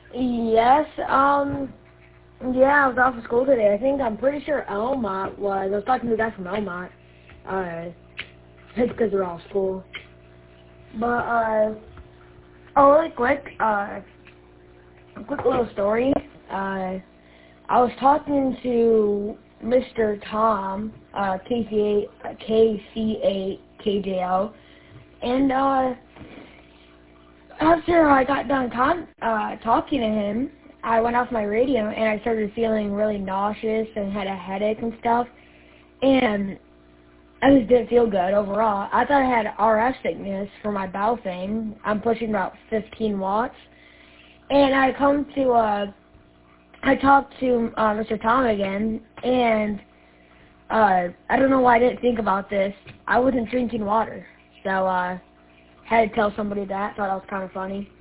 Yes, yeah, I was off of school today. I'm pretty sure Elmont was. I was talking to the guy from Elmont. It's because they're all school. But, really quick, a quick little story. I was talking to Mr. Tom, KC8KJL, and, after I got done talking to him, I went off my radio and I started feeling really nauseous and had a headache and stuff. And I just didn't feel good overall. I thought I had RF sickness for my bowel thing. I'm pushing about 15 watts. And I talked to Mr. Tom again, and I don't know why I didn't think about this. I wasn't drinking water, so had to tell somebody that. Thought that was kind of funny.